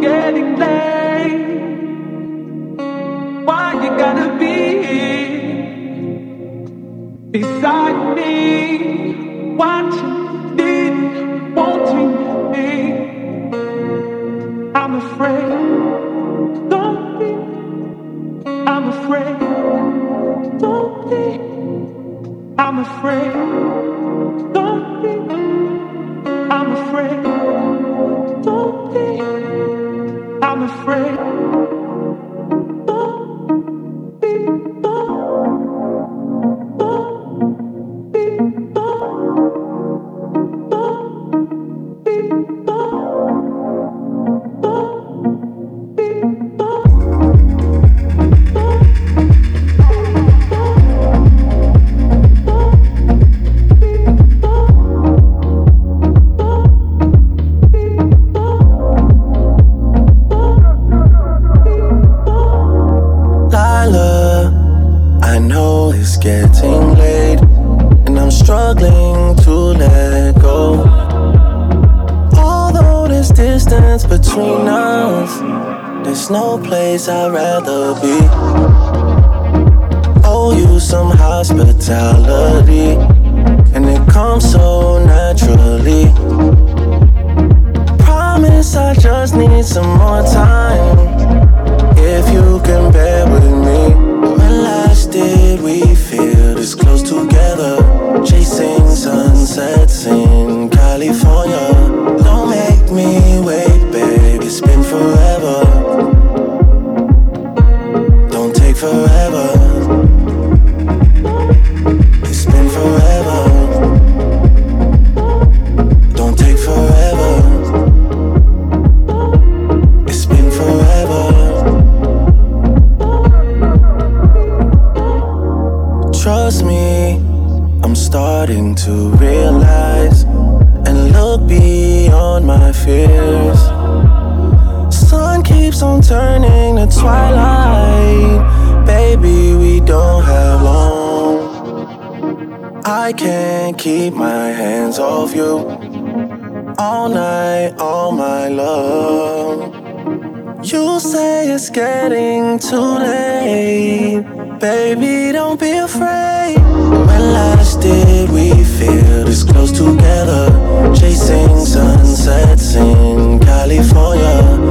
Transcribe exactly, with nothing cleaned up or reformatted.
getting late. Why you gotta be here beside me, watching, needing, wanting me? I'm afraid, don't be. I'm afraid, don't be. I'm afraid, don't be. I'm afraid, don't be. I'm afraid, don't be. Don't, don't be. Don't, don't be. Don't, don't be. Getting late, and I'm struggling to let go. Although there's distance between us, there's no place I'd rather be. Owe you some hospitality, and it comes so naturally. Promise I just need some more time. If you can bear with me. When last did we feel this close together? Chasing sunsets in California. Don't make me wait, babe, it's been forever. Don't take forever. It's been forever. Don't take forever. It's been forever. Trust me, I'm starting to realize and look beyond my fears. Sun keeps on turning to twilight. Baby, we don't have long. I can't keep my hands off you. All night, all my love. You say it's getting too late. Baby, don't be afraid. When last did we feel this close together? Chasing sunsets in California.